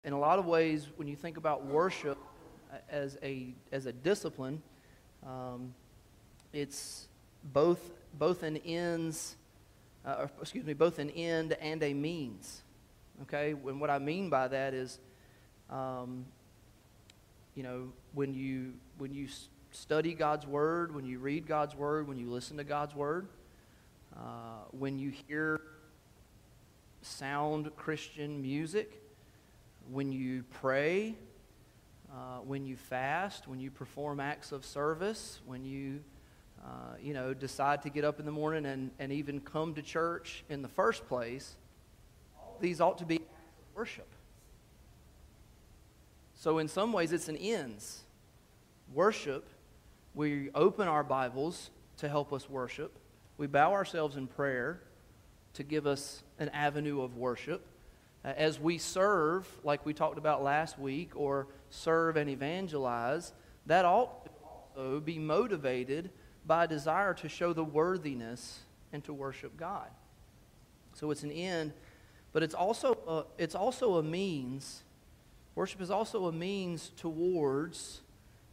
In a lot of ways, when you think about worship as a discipline, it's both an both an end and a means. Okay, and what I mean by that is, when you study God's Word, when you read God's Word, when you listen to God's Word, when you hear sound Christian music, when you pray, when you fast, when you perform acts of service, when you decide to get up in the morning and even come to church in the first place, all these ought to be acts of worship. So in some ways it's an ends. Worship, we open our Bibles to help us worship. We bow ourselves in prayer to give us an avenue of worship. As we serve, like we talked about last week, or serve and evangelize, that ought to also be motivated by a desire to show the worthiness and to worship God. So it's an end, but it's also a means. Worship is also a means towards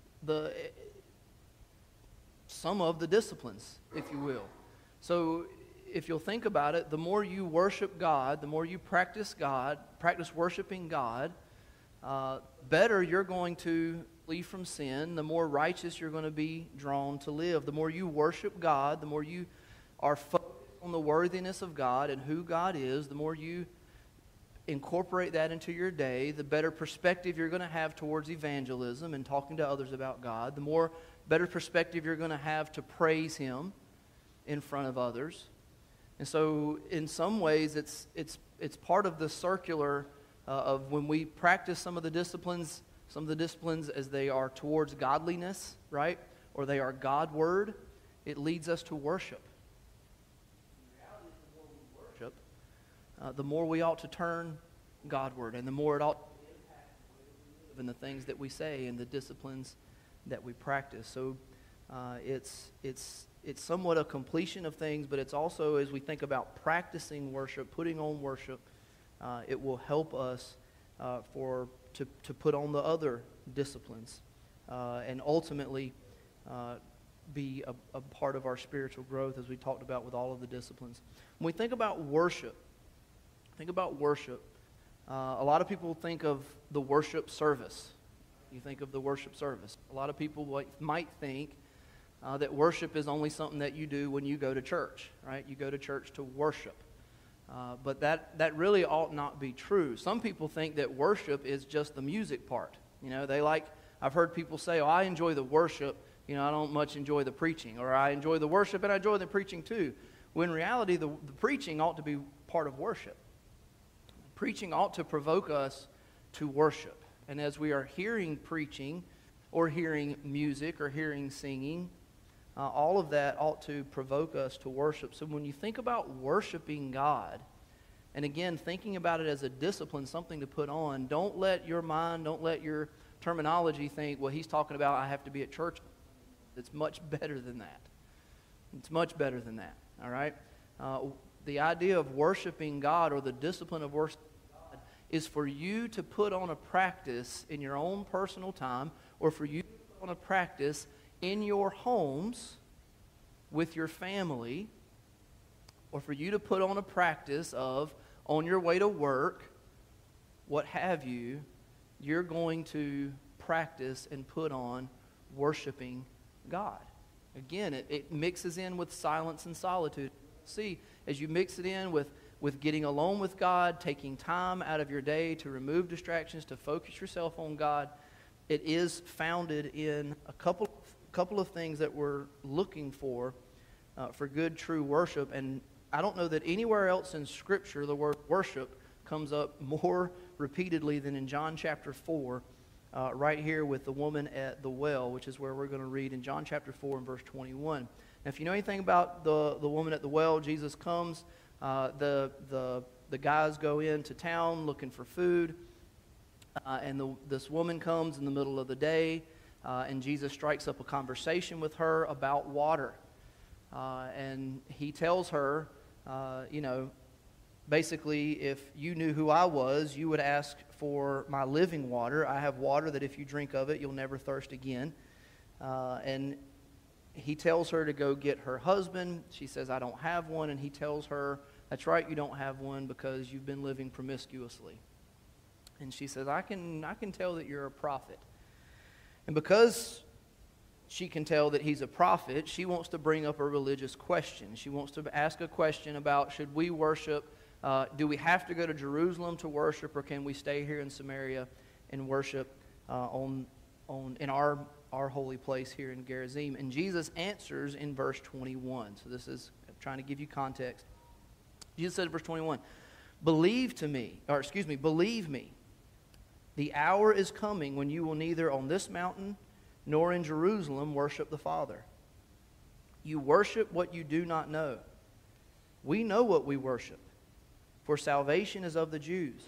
some of the disciplines, if you will. So if you'll think about it, the more you worship God, the more you practice worshiping God, better you're going to flee from sin, the more righteous you're going to be drawn to live. The more you worship God, the more you are focused on the worthiness of God and who God is, the more you incorporate that into your day, the better perspective you're going to have towards evangelism and talking to others about God, the more better perspective you're going to have to praise Him in front of others. And so in some ways it's part of the circular of when we practice some of the disciplines as they are towards godliness, right? Or they are God-word, it leads us to worship. In reality, the more we worship, the more we ought to turn Godward, and the more it ought to impact the way we live and the things that we say and the disciplines that we practice. So it's somewhat a completion of things, but it's also, as we think about practicing worship, putting on worship, it will help us to put on the other disciplines and ultimately be a part of our spiritual growth, as we talked about with all of the disciplines. When we think about worship, a lot of people think of the worship service. You think of the worship service. A lot of people might think that worship is only something that you do when you go to church, right? You go to church to worship. But that really ought not be true. Some people think that worship is just the music part. I've heard people say, I enjoy the worship, I don't much enjoy the preaching. Or I enjoy the worship and I enjoy the preaching too. When in reality, the preaching ought to be part of worship. Preaching ought to provoke us to worship. And as we are hearing preaching or hearing music or hearing singing, all of that ought to provoke us to worship. So when you think about worshiping God, and again, thinking about it as a discipline, something to put on, don't let your mind, don't let your terminology think, well, he's talking about I have to be at church. It's much better than that. It's much better than that, all right? The idea of worshiping God, or the discipline of worshiping God, is for you to put on a practice in your own personal time, or for you to put on a practice in your homes with your family, or for you to put on a practice of on your way to work, what have you, you're going to practice and put on worshiping God. Again, it mixes in with silence and solitude. See, as you mix it in with getting alone with God, taking time out of your day to remove distractions, to focus yourself on God, it is founded in a couple of things that we're looking for good, true worship. And I don't know that anywhere else in Scripture the word worship comes up more repeatedly than in John chapter 4, right here with the woman at the well, which is where we're going to read in John chapter 4 and verse 21. Now, if you know anything about the woman at the well, Jesus comes, the guys go into town looking for food, and this woman comes in the middle of the day, and Jesus strikes up a conversation with her about water. And he tells her, Basically, if you knew who I was, you would ask for my living water. I have water that if you drink of it, you'll never thirst again. And he tells her to go get her husband. She says, I don't have one. And he tells her, that's right, you don't have one because you've been living promiscuously. And she says, I can tell that you're a prophet. And because she can tell that he's a prophet, she wants to bring up a religious question. She wants to ask a question about, should we worship, do we have to go to Jerusalem to worship, or can we stay here in Samaria and worship in our holy place here in Gerizim? And Jesus answers in verse 21. So this is trying to give you context. Jesus said in verse 21, believe me, the hour is coming when you will neither on this mountain nor in Jerusalem worship the Father. You worship what you do not know. We know what we worship, for salvation is of the Jews.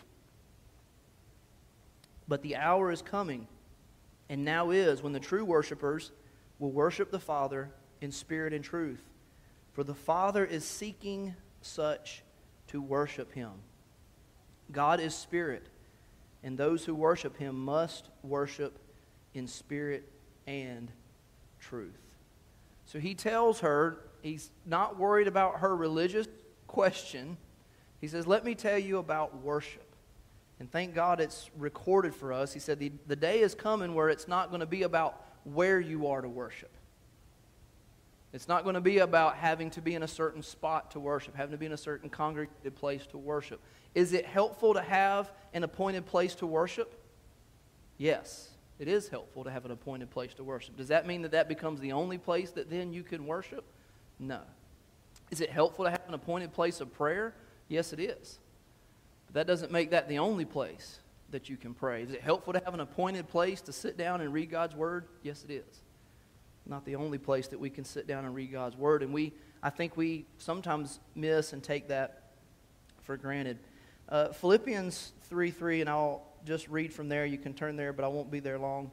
But the hour is coming, and now is, when the true worshipers will worship the Father in spirit and truth. For the Father is seeking such to worship Him. God is spirit, and those who worship Him must worship in spirit and truth. So he tells her, he's not worried about her religious question. He says, let me tell you about worship. And thank God it's recorded for us. He said, the day is coming where it's not going to be about where you are to worship. It's not going to be about having to be in a certain spot to worship, having to be in a certain congregated place to worship. Is it helpful to have an appointed place to worship? Yes, it is helpful to have an appointed place to worship. Does that mean that that becomes the only place that then you can worship? No. Is it helpful to have an appointed place of prayer? Yes, it is. But that doesn't make that the only place that you can pray. Is it helpful to have an appointed place to sit down and read God's Word? Yes, it is. Not the only place that we can sit down and read God's Word. And I think we sometimes miss and take that for granted. Philippians 3:3, and I'll just read from there. You can turn there, but I won't be there long.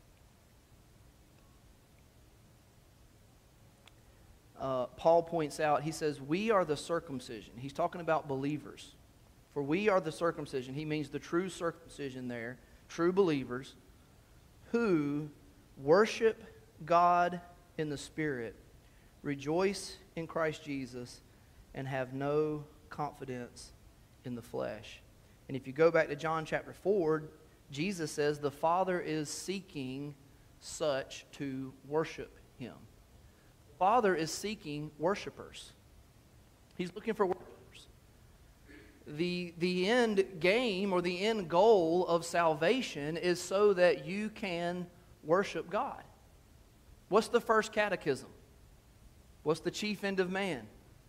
Paul points out, he says, we are the circumcision. He's talking about believers. For we are the circumcision. He means the true circumcision there, true believers, who worship God in the Spirit, rejoice in Christ Jesus, and have no confidence in the flesh. And if you go back to John chapter 4, Jesus says the Father is seeking such to worship Him. The Father is seeking worshipers. He's looking for worshipers. The end game or the end goal of salvation is so that you can worship God. What's the first catechism? What's the chief end of man?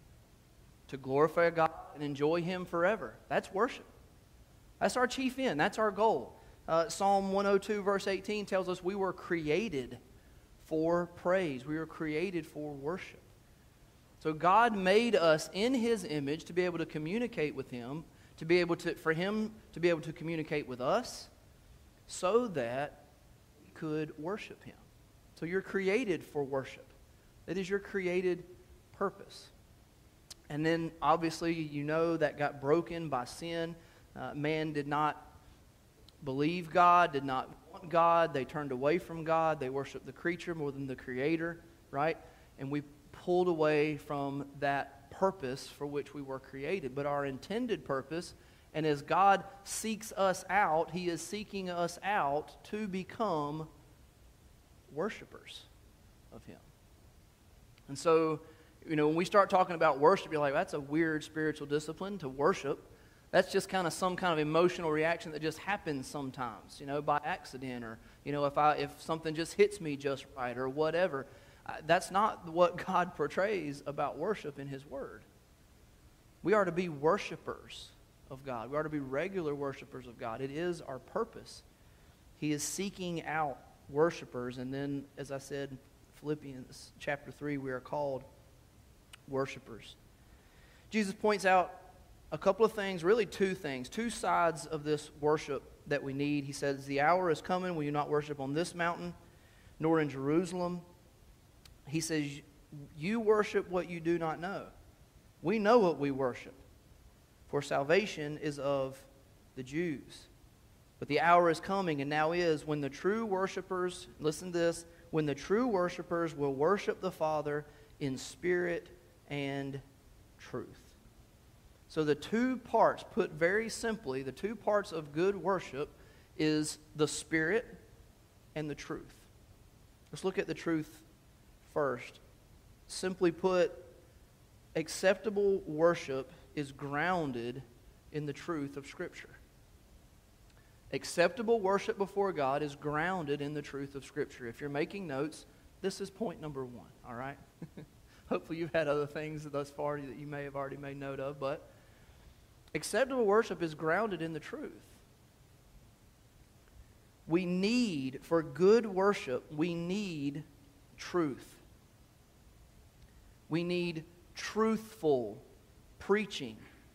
To glorify God and enjoy Him forever. That's worship. That's our chief end. That's our goal. Psalm 102 verse 18 tells us we were created for praise. We were created for worship. So God made us in His image to be able to communicate with Him, for Him to be able to communicate with us, so that we could worship Him. So you're created for worship. That is your created purpose. And then obviously you know that got broken by sin. Man did not believe God, did not want God. They turned away from God. They worshiped the creature more than the Creator, right? And we pulled away from that purpose for which we were created. But our intended purpose, and as God seeks us out, He is seeking us out to become worshipers of Him. And so, when we start talking about worship, you're like, that's a weird spiritual discipline to worship. That's just kind of some kind of emotional reaction that just happens sometimes, by accident, or, if something just hits me just right or whatever. That's not what God portrays about worship in His Word. We are to be worshipers of God. We are to be regular worshipers of God. It is our purpose. He is seeking out worshipers. And then, as I said, Philippians chapter 3, we are called worshipers. Jesus points out a couple of things, really two things, two sides of this worship that we need. He says, the hour is coming when you not worship on this mountain, nor in Jerusalem. He says, you worship what you do not know. We know what we worship, For salvation is of the Jews. But the hour is coming, and now is, when the true worshipers, listen to this, when the true worshipers will worship the Father in spirit and truth. So the two parts, put very simply, the two parts of good worship is the spirit and the truth. Let's look at the truth first. Simply put, acceptable worship is grounded in the truth of Scripture. Acceptable worship before God is grounded in the truth of Scripture. If you're making notes, this is point number one, all right? Hopefully you've had other things thus far that you may have already made note of, but acceptable worship is grounded in the truth. We need, for good worship, we need truth. We need truthful preaching.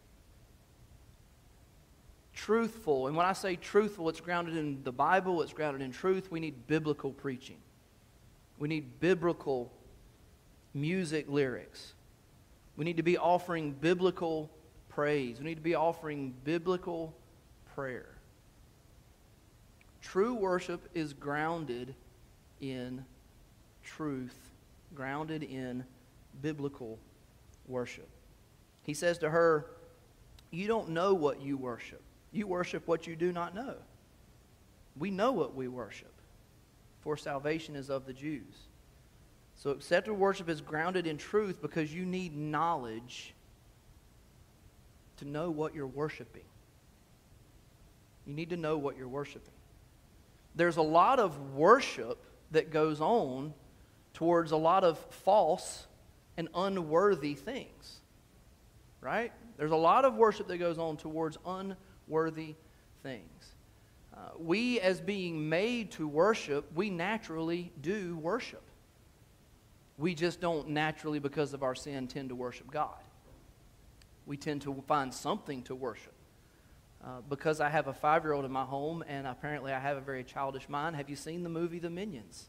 Truthful. And when I say truthful, it's grounded in the Bible, it's grounded in truth. We need biblical preaching. We need biblical music lyrics. We need to be offering biblical praise. We need to be offering biblical prayer. True worship is grounded in truth, grounded in biblical worship. He says to her, you don't know what you worship. You worship what you do not know. We know what we worship, for salvation is of the Jews. So acceptable worship is grounded in truth because you need knowledge to know what you're worshiping. You need to know what you're worshiping. There's a lot of worship that goes on towards a lot of false and unworthy things. Right? There's a lot of worship that goes on towards unworthy things. We, as being made to worship, we naturally do worship. We just don't naturally, because of our sin, tend to worship God. We tend to find something to worship. Because I have a 5-year-old in my home, and apparently I have a very childish mind. Have you seen the movie The Minions?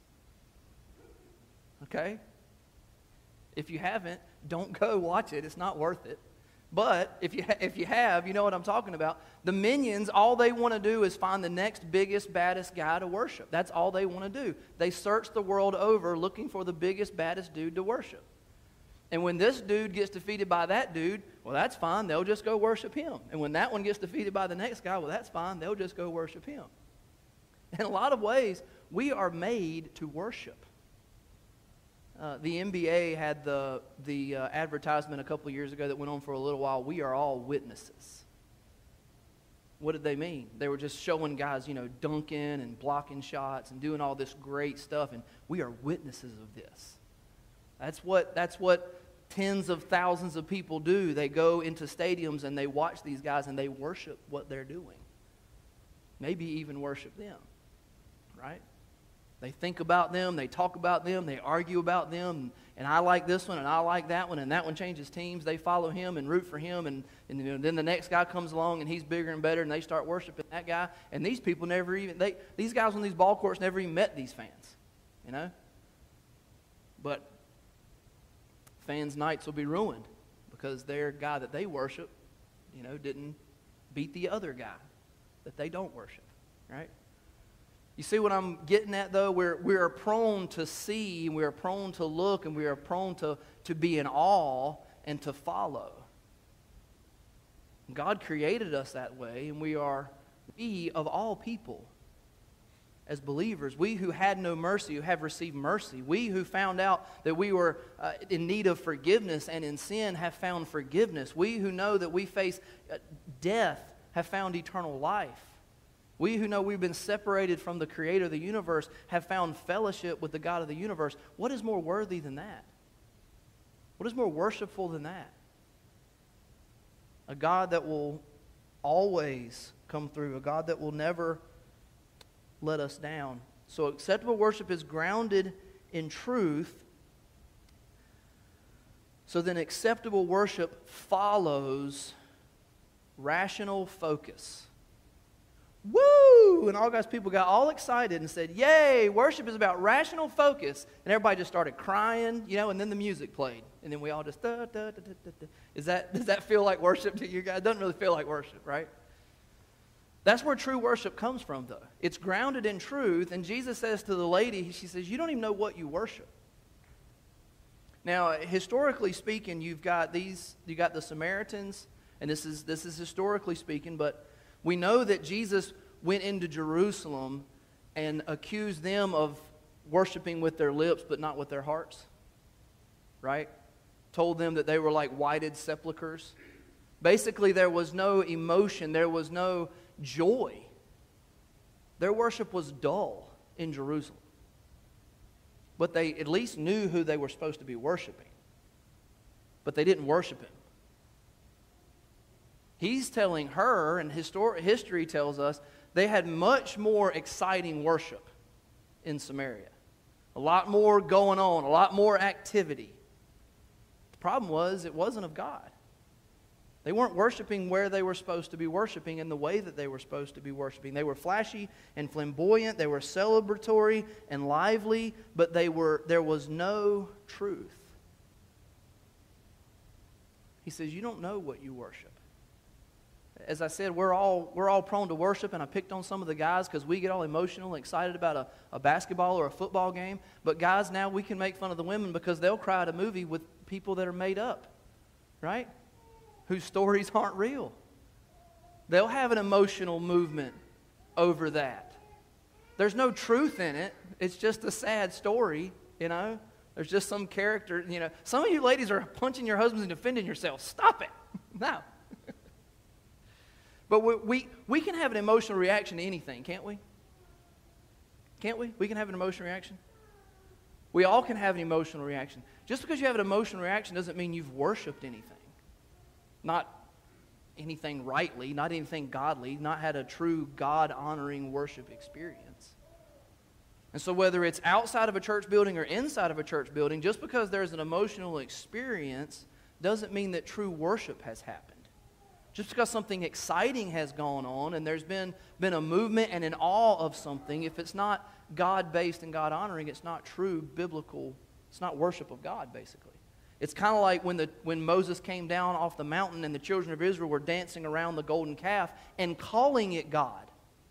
Okay? If you haven't, don't go watch it. It's not worth it. But if you have, you know what I'm talking about. The Minions, all they want to do is find the next biggest, baddest guy to worship. That's all they want to do. They search the world over looking for the biggest, baddest dude to worship. And when this dude gets defeated by that dude, well, that's fine. They'll just go worship him. And when that one gets defeated by the next guy, well, that's fine. They'll just go worship him. In a lot of ways, we are made to worship. The NBA had the advertisement a couple of years ago that went on for a little while. We are all witnesses. What did they mean? They were just showing guys, dunking and blocking shots and doing all this great stuff, and we are witnesses of this. That's what tens of thousands of people do. They go into stadiums and they watch these guys and they worship what they're doing. Maybe even worship them, right? They think about them, they talk about them, they argue about them, and I like this one and I like that one, and that one changes teams. They follow him and root for him, and then the next guy comes along and he's bigger and better, and they start worshiping that guy. And these people these guys on these ball courts never even met these fans, But fans' nights will be ruined because their guy that they worship, didn't beat the other guy that they don't worship, right? You see what I'm getting at, though? We are prone to see, and we are prone to look, and we are prone to be in awe and to follow. God created us that way, and we of all people, as believers, we who had no mercy, who have received mercy, we who found out that we were in need of forgiveness and in sin have found forgiveness, we who know that we face death have found eternal life. We who know we've been separated from the Creator of the universe have found fellowship with the God of the universe. What is more worthy than that? What is more worshipful than that? A God that will always come through, a God that will never let us down. So acceptable worship is grounded in truth. So then acceptable worship follows rational focus. Woo! And all God's people got all excited and said, yay, worship is about rational focus. And everybody just started crying, and then the music played. And then we all just, da, da, da, da, da, da. Does that feel like worship to you guys? It doesn't really feel like worship, right? That's where true worship comes from, though. It's grounded in truth. And Jesus says to the lady, she says, you don't even know what you worship. Now, historically speaking, you've got the Samaritans, and this is historically speaking, but we know that Jesus went into Jerusalem and accused them of worshiping with their lips but not with their hearts, right? Told them that they were like whited sepulchres. Basically, there was no emotion, there was no joy. Their worship was dull in Jerusalem. But they at least knew who they were supposed to be worshiping. But they didn't worship Him. He's telling her, and history tells us, they had much more exciting worship in Samaria. A lot more going on, a lot more activity. The problem was, it wasn't of God. They weren't worshiping where they were supposed to be worshiping in the way that they were supposed to be worshiping. They were flashy and flamboyant, they were celebratory and lively, but there was no truth. He says, you don't know what you worship. As I said, we're all prone to worship, and I picked on some of the guys because we get all emotional and excited about a basketball or a football game. But guys, now we can make fun of the women because they'll cry at a movie with people that are made up, right? Whose stories aren't real. They'll have an emotional movement over that. There's no truth in it. It's just a sad story, There's just some character, Some of you ladies are punching your husbands and defending yourselves. Stop it. No. But we can have an emotional reaction to anything, can't we? Can't we? We can have an emotional reaction. We all can have an emotional reaction. Just because you have an emotional reaction doesn't mean you've worshiped anything. Not anything rightly, not anything godly, not had a true God-honoring worship experience. And so whether it's outside of a church building or inside of a church building, just because there's an emotional experience doesn't mean that true worship has happened. Just because something exciting has gone on and there's been a movement and an awe of something, if it's not God-based and God-honoring, it's not true biblical, it's not worship of God, basically. It's kind of like when Moses came down off the mountain and the children of Israel were dancing around the golden calf and calling it God.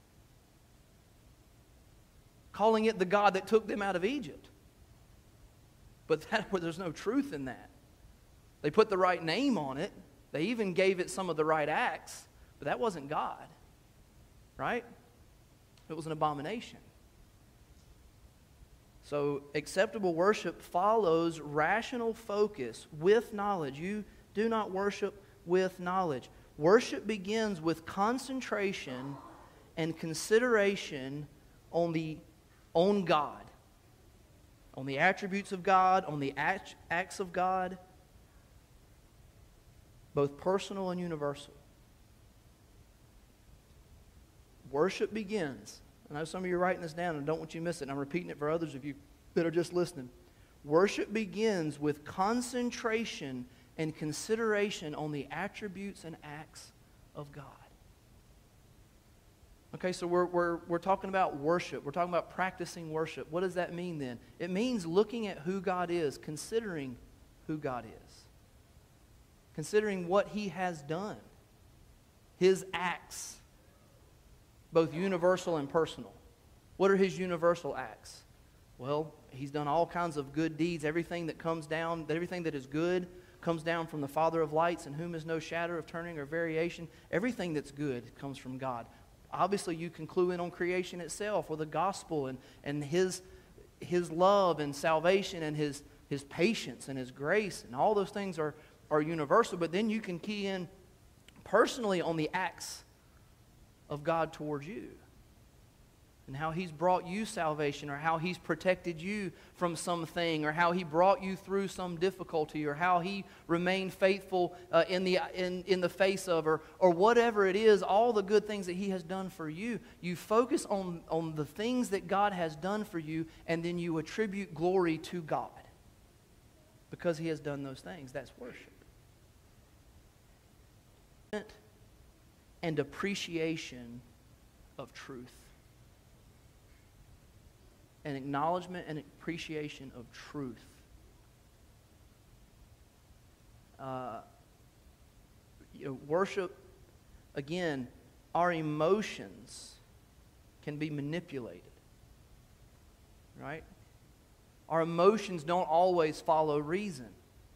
Calling it the God that took them out of Egypt. But there's no truth in that. They put the right name on it. They even gave it some of the right acts, but that wasn't God, right? It was an abomination. So acceptable worship follows rational focus with knowledge. You do not worship with knowledge. Worship begins with concentration and consideration on God, on the attributes of God, on the acts of God, both personal and universal. Worship begins. I know some of you are writing this down and I don't want you to miss it, and I'm repeating it for others of you that are just listening. Worship begins with concentration and consideration on the attributes and acts of God. Okay, so we're talking about worship. We're talking about practicing worship. What does that mean then? It means looking at who God is, considering who God is. Considering what He has done. His acts, both universal and personal. What are His universal acts? Well, He's done all kinds of good deeds. Everything that comes down, everything that is good comes down from the Father of lights, in whom is no shadow of turning or variation. Everything that's good comes from God. Obviously, you can clue in on creation itself, or the gospel and His love and salvation and His patience and His grace, and all those things are universal. But then you can key in personally on the acts of God towards you, and how He's brought you salvation, or how He's protected you from something, or how He brought you through some difficulty, or how He remained faithful in the face of, or whatever it is, all the good things that He has done for you. You focus on the things that God has done for you, and then you attribute glory to God because He has done those things. That's worship. And appreciation of truth. An acknowledgement and appreciation of truth. Worship, again, our emotions can be manipulated. Right? Our emotions don't always follow reason.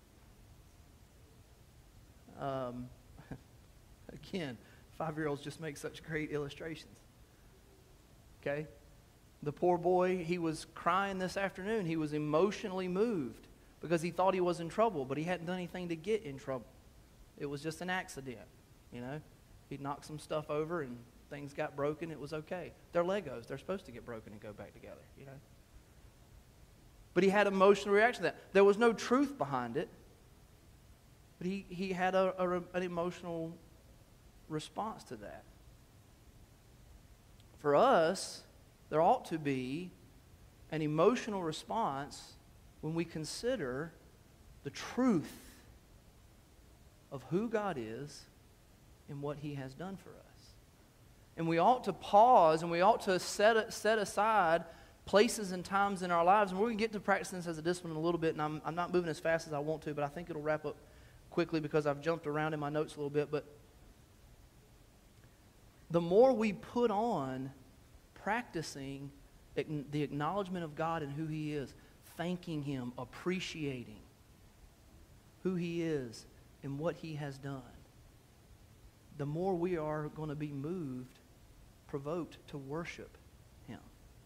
Again, 5-year-olds just make such great illustrations. Okay? The poor boy, he was crying this afternoon. He was emotionally moved because he thought he was in trouble, but he hadn't done anything to get in trouble. It was just an accident, you know. He knocked some stuff over and things got broken. It was okay. They're Legos. They're supposed to get broken and go back together, you know. But he had an emotional reaction to that. There was no truth behind it, but he had an emotional response to that. For us, there ought to be an emotional response when we consider the truth of who God is and what He has done for us. And we ought to pause and we ought to set aside places and times in our lives. And we're going to get to practicing this as a discipline in a little bit, and I'm not moving as fast as I want to, but I think it'll wrap up quickly because I've jumped around in my notes a little bit. But the more we put on practicing the acknowledgement of God and who He is, thanking Him, appreciating who He is and what He has done, the more we are going to be moved, provoked to worship Him.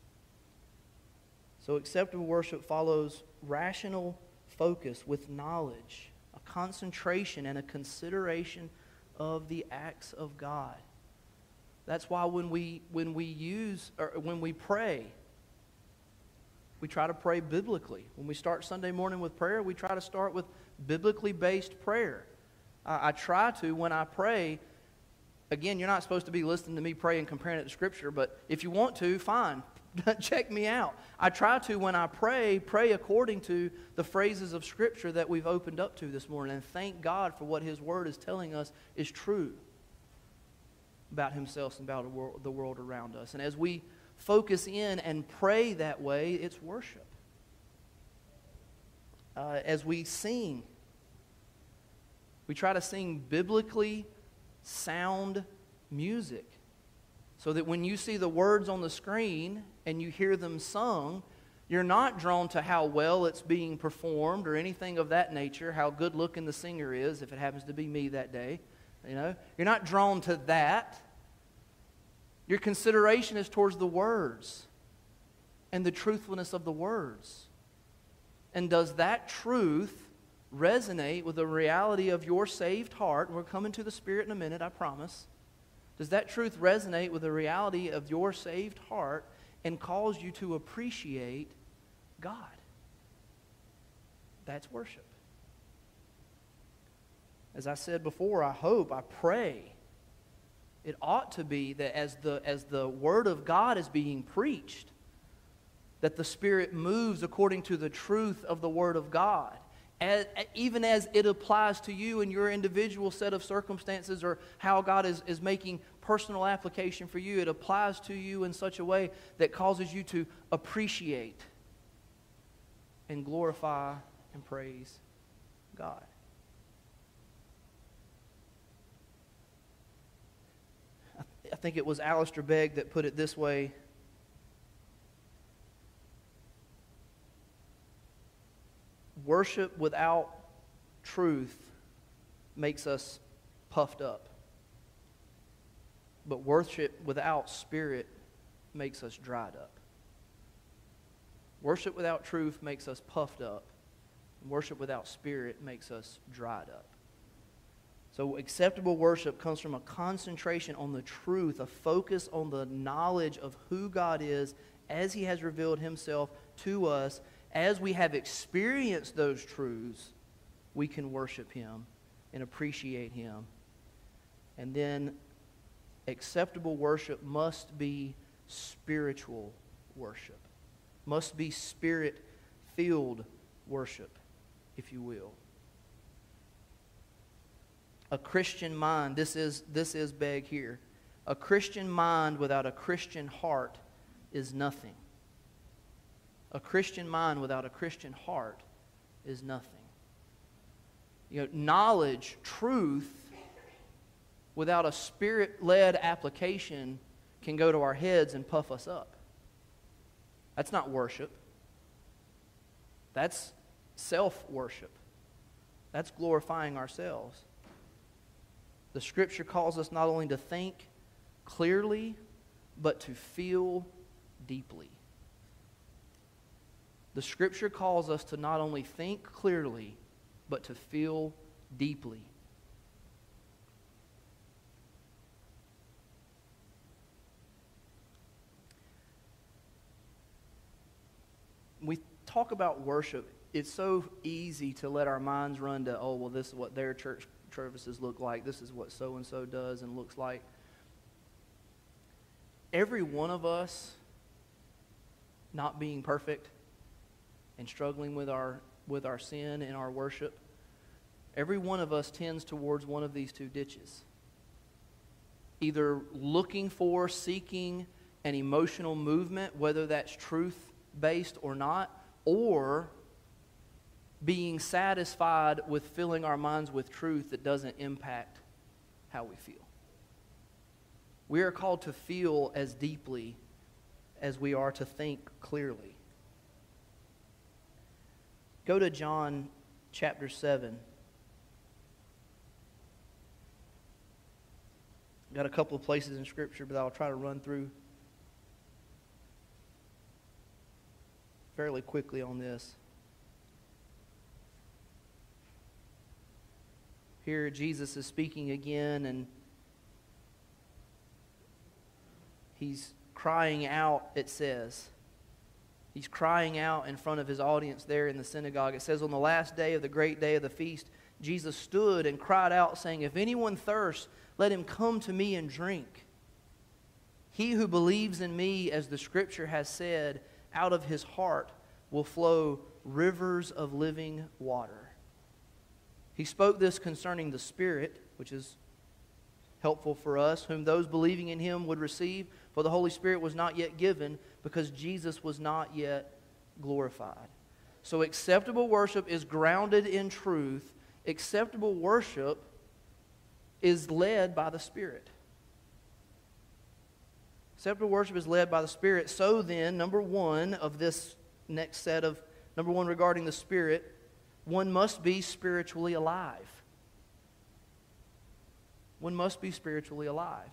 So acceptable worship follows rational focus with knowledge, a concentration and a consideration of the acts of God. That's why when we pray, we try to pray biblically. When we start Sunday morning with prayer, we try to start with biblically based prayer. I try to, when I pray, again, you're not supposed to be listening to me pray and comparing it to Scripture, but if you want to, fine. Check me out. I try to, when I pray according to the phrases of Scripture that we've opened up to this morning, and thank God for what His Word is telling us is true about Himself and about the world around us. And as we focus in and pray that way, it's worship. As we sing, we try to sing biblically sound music so that when you see the words on the screen and you hear them sung, you're not drawn to how well it's being performed or anything of that nature, how good looking the singer is, if it happens to be me that day. You know, you're not drawn to that. Your consideration is towards the words and the truthfulness of the words. And does that truth resonate with the reality of your saved heart? We're coming to the Spirit in a minute, I promise. Does that truth resonate with the reality of your saved heart and cause you to appreciate God? That's worship. As I said before, I pray, it ought to be that as the Word of God is being preached, that the Spirit moves according to the truth of the Word of God. Even as it applies to you in your individual set of circumstances or how God is making personal application for you, it applies to you in such a way that causes you to appreciate and glorify and praise God. I think it was Alistair Begg that put it this way. Worship without truth makes us puffed up. But worship without spirit makes us dried up. Worship without truth makes us puffed up. Worship without spirit makes us dried up. So acceptable worship comes from a concentration on the truth, a focus on the knowledge of who God is as He has revealed Himself to us. As we have experienced those truths, we can worship Him and appreciate Him. And then acceptable worship must be spiritual worship. Must be spirit-filled worship, if you will. A Christian mind, this is Begg here. A Christian mind without a Christian heart is nothing. A Christian mind without a Christian heart is nothing. Knowledge, truth, without a Spirit-led application can go to our heads and puff us up. That's not worship. That's self-worship. That's glorifying ourselves. The Scripture calls us not only to think clearly, but to feel deeply. The Scripture calls us to not only think clearly, but to feel deeply. We talk about worship. It's so easy to let our minds run to, oh, well, this is what their church services look like. This is what so-and-so does and looks like. Every one of us not being perfect and struggling with our sin in our worship, every one of us tends towards one of these two ditches. Either looking for, seeking an emotional movement, whether that's truth-based or not, or being satisfied with filling our minds with truth that doesn't impact how we feel. We are called to feel as deeply as we are to think clearly. Go to John chapter 7. Got a couple of places in Scripture, but I'll try to run through fairly quickly on this. Here Jesus is speaking again, and he's crying out, it says. He's crying out in front of his audience there in the synagogue. It says, on the last day of the great day of the feast, Jesus stood and cried out, saying, if anyone thirsts, let him come to me and drink. He who believes in me, as the Scripture has said, out of his heart will flow rivers of living water. He spoke this concerning the Spirit, which is helpful for us, whom those believing in him would receive, for the Holy Spirit was not yet given, because Jesus was not yet glorified. So acceptable worship is grounded in truth. Acceptable worship is led by the Spirit. Acceptable worship is led by the Spirit. So then, number one of this next set of, number one regarding the Spirit, one must be spiritually alive. One must be spiritually alive.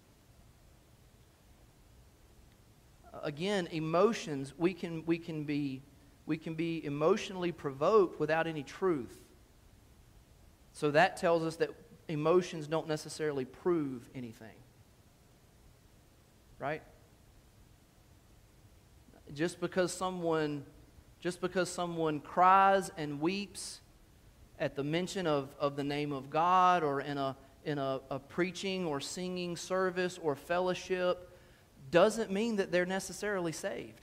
Again, emotions, we can be emotionally provoked without any truth. So that tells us that emotions don't necessarily prove anything. Right? Just because someone cries and weeps at the mention of the name of God, or in a preaching or singing service or fellowship, doesn't mean that they're necessarily saved.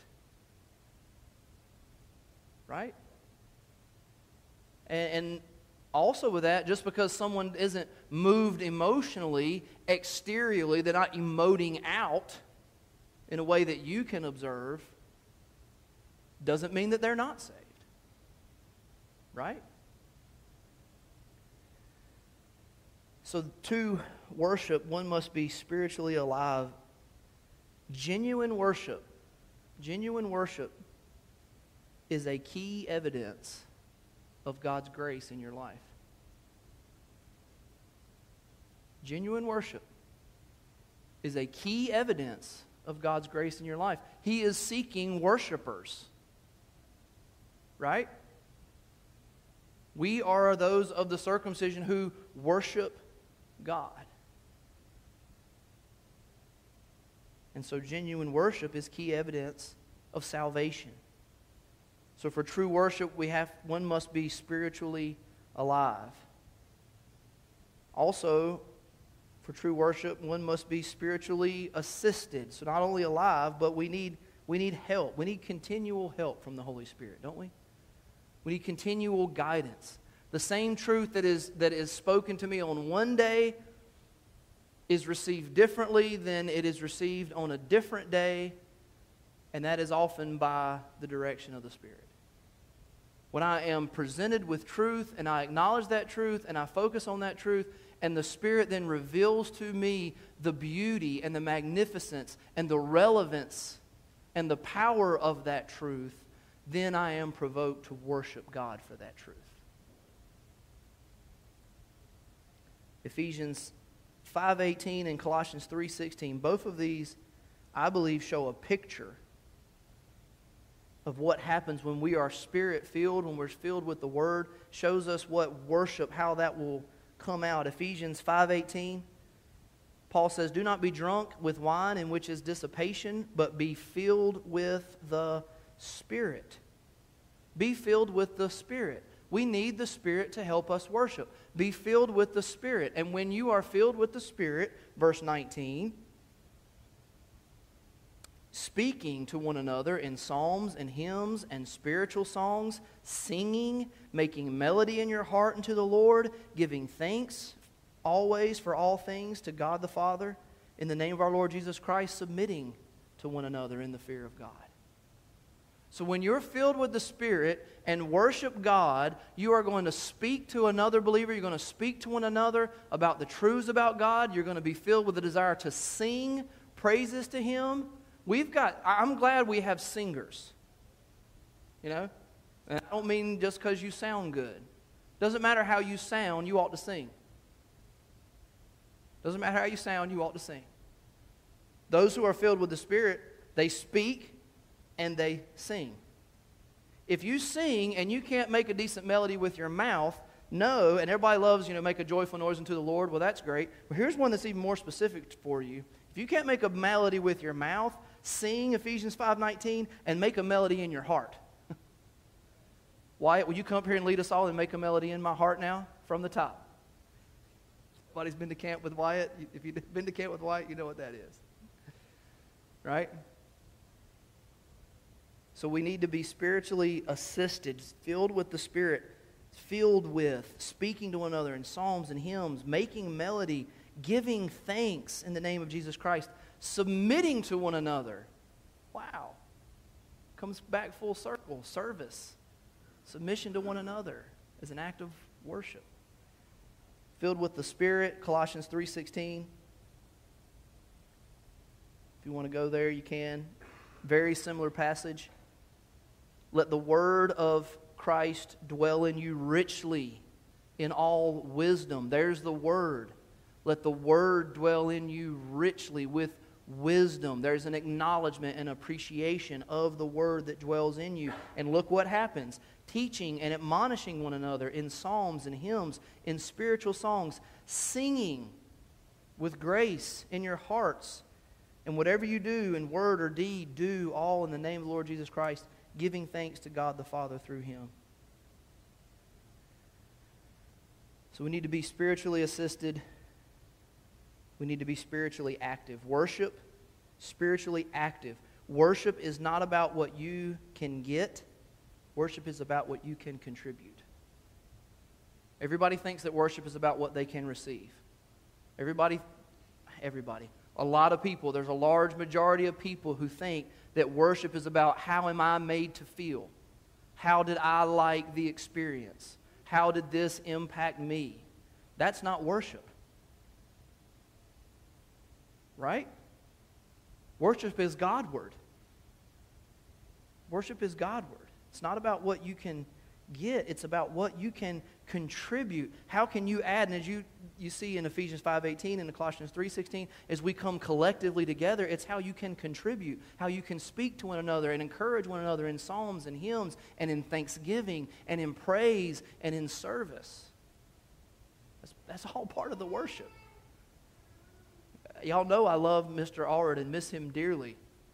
Right? And also with that, just because someone isn't moved emotionally, exteriorly, they're not emoting out in a way that you can observe, doesn't mean that they're not saved. Right? So to worship, one must be spiritually alive. Genuine worship is a key evidence of God's grace in your life. Genuine worship is a key evidence of God's grace in your life. He is seeking worshipers. Right? We are those of the circumcision who worship God. And so genuine worship is key evidence of salvation. So for true worship, one must be spiritually alive. Also, for true worship, one must be spiritually assisted. So not only alive, but we need help. We need continual help from the Holy Spirit, don't we? We need continual guidance. The same truth that is spoken to me on one day is received differently than it is received on a different day, and that is often by the direction of the Spirit. When I am presented with truth and I acknowledge that truth and I focus on that truth, and the Spirit then reveals to me the beauty and the magnificence and the relevance and the power of that truth, then I am provoked to worship God for that truth. Ephesians 5:18 and Colossians 3:16, both of these, I believe, show a picture of what happens when we are Spirit-filled, when we're filled with the Word, shows us what worship, how that will come out. Ephesians 5:18, Paul says, "Do not be drunk with wine, in which is dissipation, but be filled with the Spirit." Be filled with the Spirit. We need the Spirit to help us worship. Be filled with the Spirit. And when you are filled with the Spirit, verse 19, speaking to one another in psalms and hymns and spiritual songs, singing, making melody in your heart unto the Lord, giving thanks always for all things to God the Father, in the name of our Lord Jesus Christ, submitting to one another in the fear of God. So when you're filled with the Spirit and worship God, you are going to speak to another believer. You're going to speak to one another about the truths about God. You're going to be filled with the desire to sing praises to Him. I'm glad we have singers. You know? And I don't mean just because you sound good. Doesn't matter how you sound, you ought to sing. Doesn't matter how you sound, you ought to sing. Those who are filled with the Spirit, they speak and they sing. If you sing and you can't make a decent melody with your mouth, no, and everybody loves, make a joyful noise unto the Lord. Well, that's great. But here's one that's even more specific for you. If you can't make a melody with your mouth, sing Ephesians 5:19 and make a melody in your heart. Wyatt, will you come up here and lead us all and make a melody in my heart now from the top? Everybody's been to camp with Wyatt? If you've been to camp with Wyatt, you know what that is. Right? So we need to be spiritually assisted, filled with the Spirit, filled with speaking to one another in psalms and hymns, making melody, giving thanks in the name of Jesus Christ, submitting to one another. Wow. Comes back full circle. Service. Submission to one another is an act of worship. Filled with the Spirit, Colossians 3:16. If you want to go there, you can. Very similar passage. Let the word of Christ dwell in you richly in all wisdom. There's the word. Let the word dwell in you richly with wisdom. There's an acknowledgement and appreciation of the word that dwells in you. And look what happens. Teaching and admonishing one another in psalms and hymns, in spiritual songs, singing with grace in your hearts. And whatever you do in word or deed, do all in the name of the Lord Jesus Christ, giving thanks to God the Father through Him. So we need to be spiritually assisted. We need to be spiritually active. Worship, spiritually active. Worship is not about what you can get. Worship is about what you can contribute. Everybody thinks that worship is about what they can receive. Everybody. A lot of people, there's a large majority of people who think that worship is about how am I made to feel? How did I like the experience? How did this impact me? That's not worship. Right? Worship is Godward. Worship is Godward. It's not about what you can get. It's about what you can contribute. How can you add? And as you see in Ephesians 5:18 and Colossians 3:16, as we come collectively together, it's how you can contribute, how you can speak to one another and encourage one another in psalms and hymns and in thanksgiving and in praise and in service. That's all part of the worship. Y'all know I love Mr. Allred and miss him dearly.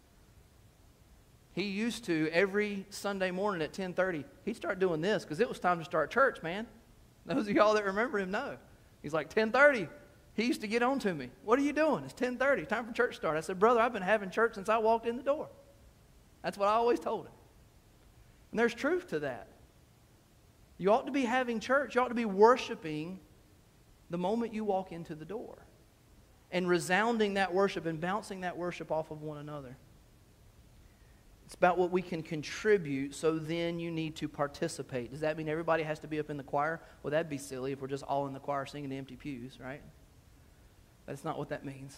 He used to, every Sunday morning at 10:30, he'd start doing this because it was time to start church, man. Those of y'all that remember him know. He's like, 10:30. He used to get on to me. What are you doing? It's 10:30. Time for church start. I said, brother, I've been having church since I walked in the door. That's what I always told him. And there's truth to that. You ought to be having church. You ought to be worshiping the moment you walk into the door. and resounding that worship and bouncing that worship off of one another. It's about what we can contribute, so then you need to participate. Does that mean everybody has to be up in the choir? Well, that'd be silly if we're just all in the choir singing to empty pews, right? That's not what that means.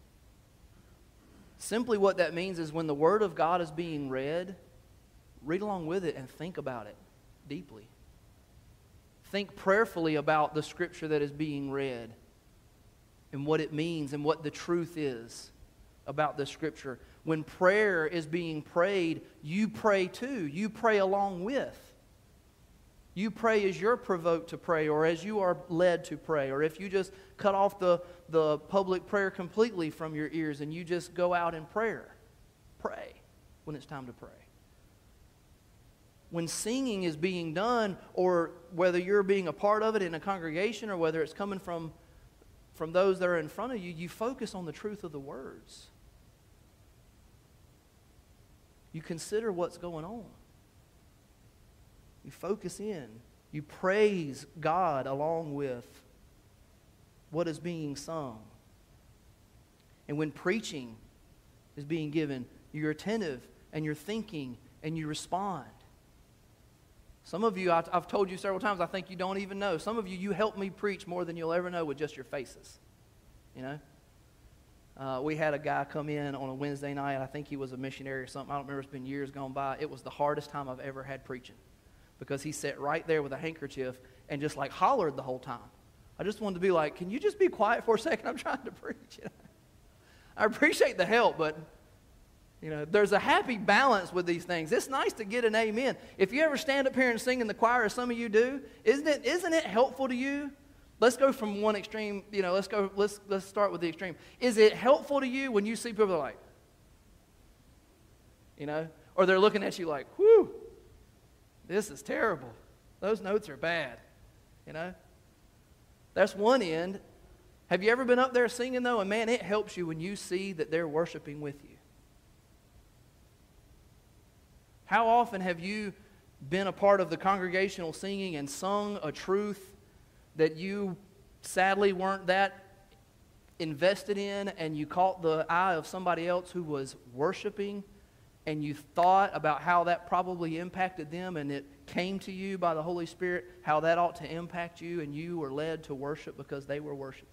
Simply what that means is when the Word of God is being read along with it and think about it deeply. Think prayerfully about the Scripture that is being read and what it means and what the truth is about the Scripture. When prayer is being prayed, you pray too. You pray along with. You pray as you're provoked to pray or as you are led to pray. Or if you just cut off the public prayer completely from your ears and you just go out in prayer. Pray when it's time to pray. When singing is being done, or whether you're being a part of it in a congregation or whether it's coming from those that are in front of you, you focus on the truth of the words. You consider what's going on. You focus in. You praise God along with what is being sung. And when preaching is being given, you're attentive and you're thinking and you respond. Some of you, I've told you several times, I think you don't even know. Some of you, you help me preach more than you'll ever know with just your faces. You know? We had a guy come in on a Wednesday night. I think he was a missionary or something. I don't remember. It's been years gone by. It was the hardest time I've ever had preaching because he sat right there with a handkerchief and just like hollered the whole time. I just wanted to be like, can you just be quiet for a second? I'm trying to preach. You know? I appreciate the help, but you know, there's a happy balance with these things. It's nice to get an amen. If you ever stand up here and sing in the choir, as some of you do, isn't it helpful to you? Let's go from one extreme, you know, let's start with the extreme. Is it helpful to you when you see people like, you know, or they're looking at you like, whew, this is terrible. Those notes are bad, you know? That's one end. Have you ever been up there singing though? And man, it helps you when you see that they're worshiping with you. How often have you been a part of the congregational singing and sung a truth that you sadly weren't that invested in, and you caught the eye of somebody else who was worshiping, and you thought about how that probably impacted them, and it came to you by the Holy Spirit how that ought to impact you, and you were led to worship because they were worshiping?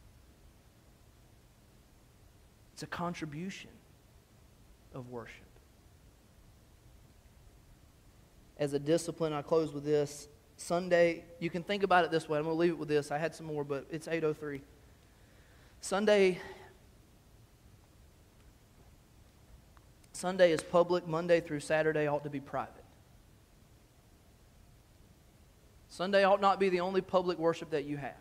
It's a contribution of worship. As a discipline, I close with this. Sunday, you can think about it this way. I'm going to leave it with this. I had some more, but it's 8:03. Sunday is public. Monday through Saturday ought to be private. Sunday ought not be the only public worship that you have.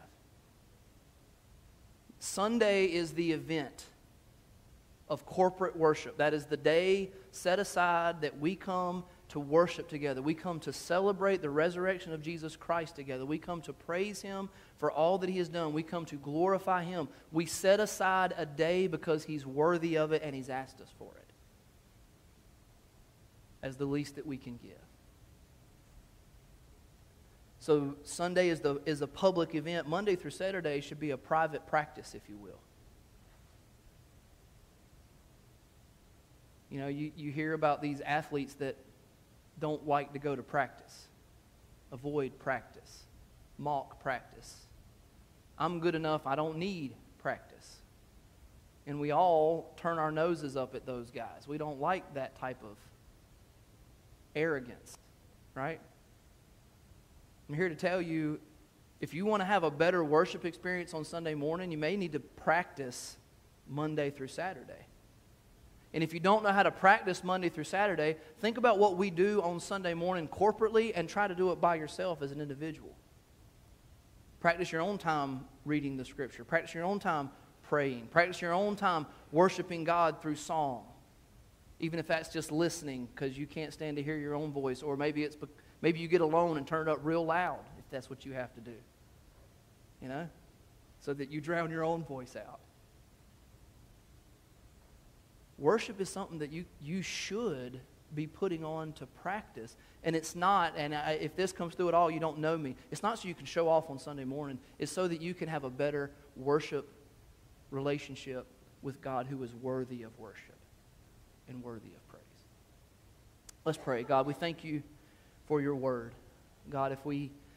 Sunday is the event of corporate worship. That is the day set aside that we come to worship together. We come to celebrate the resurrection of Jesus Christ together. We come to praise Him for all that He has done. We come to glorify Him. We set aside a day because He's worthy of it and He's asked us for it as the least that we can give. So Sunday is a public event. Monday through Saturday should be a private practice, if you will. You know, you hear about these athletes that don't like to go to practice, avoid practice, mock practice. I'm good enough, I don't need practice. And we all turn our noses up at those guys. We don't like that type of arrogance, right? I'm here to tell you, if you want to have a better worship experience on Sunday morning, you may need to practice Monday through Saturday. And if you don't know how to practice Monday through Saturday, think about what we do on Sunday morning corporately and try to do it by yourself as an individual. Practice your own time reading the Scripture. Practice your own time praying. Practice your own time worshiping God through song. Even if that's just listening because you can't stand to hear your own voice. Or maybe you get alone and turn it up real loud if that's what you have to do. You know? So that you drown your own voice out. Worship is something that you should be putting on to practice. And it's not, and if this comes through at all, you don't know me. It's not so you can show off on Sunday morning. It's so that you can have a better worship relationship with God who is worthy of worship and worthy of praise. Let's pray. God, we thank you for your word. God, if we